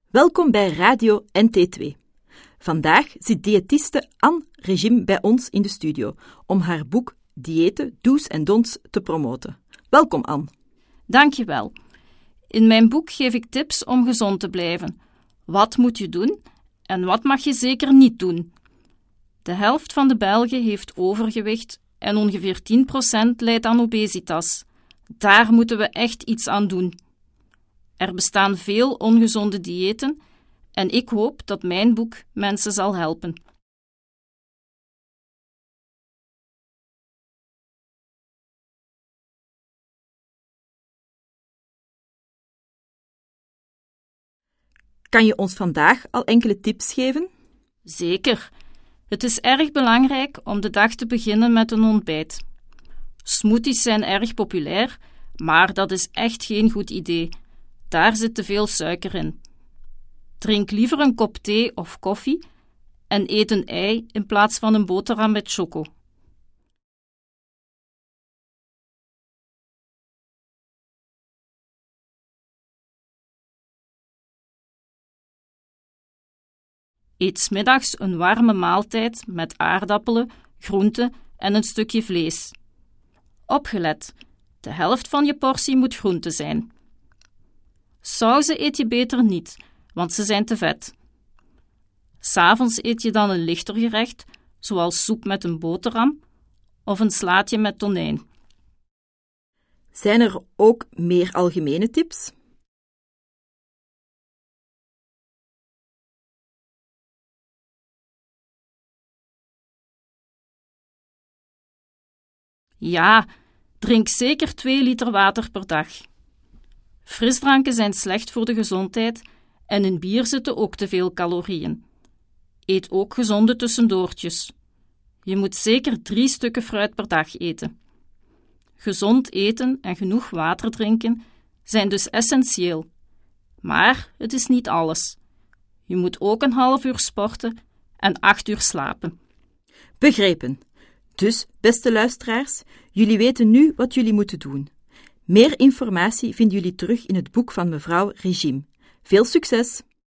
Welkom bij Radio NT2. Vandaag zit diëtiste Anne Regime bij ons in de studio om haar boek Diëten, Do's en Don'ts te promoten. Welkom, Anne. Dankjewel. In mijn boek geef ik tips om gezond te blijven. Wat moet je doen en wat mag je zeker niet doen? De helft van de Belgen heeft overgewicht en ongeveer 10% lijdt aan obesitas. Daar moeten we echt iets aan doen. Er bestaan veel ongezonde diëten en ik hoop dat mijn boek mensen zal helpen. Kan je ons vandaag al enkele tips geven? Zeker. Het is erg belangrijk om de dag te beginnen met een ontbijt. Smoothies zijn erg populair, maar dat is echt geen goed idee. Daar zit te veel suiker in. Drink liever een kop thee of koffie en eet een ei in plaats van een boterham met choco. Eet 's middags een warme maaltijd met aardappelen, groenten en een stukje vlees. Opgelet, de helft van je portie moet groente zijn. Sauzen eet je beter niet, want ze zijn te vet. 'S Avonds eet je dan een lichter gerecht, zoals soep met een boterham of een slaatje met tonijn. Zijn er ook meer algemene tips? Ja, drink zeker 2 liter water per dag. Frisdranken zijn slecht voor de gezondheid en in bier zitten ook te veel calorieën. Eet ook gezonde tussendoortjes. Je moet zeker 3 stukken fruit per dag eten. Gezond eten en genoeg water drinken zijn dus essentieel. Maar het is niet alles. Je moet ook een half uur sporten en 8 uur slapen. Begrepen. Dus, beste luisteraars, jullie weten nu wat jullie moeten doen. Meer informatie vinden jullie terug in het boek van mevrouw Regime. Veel succes!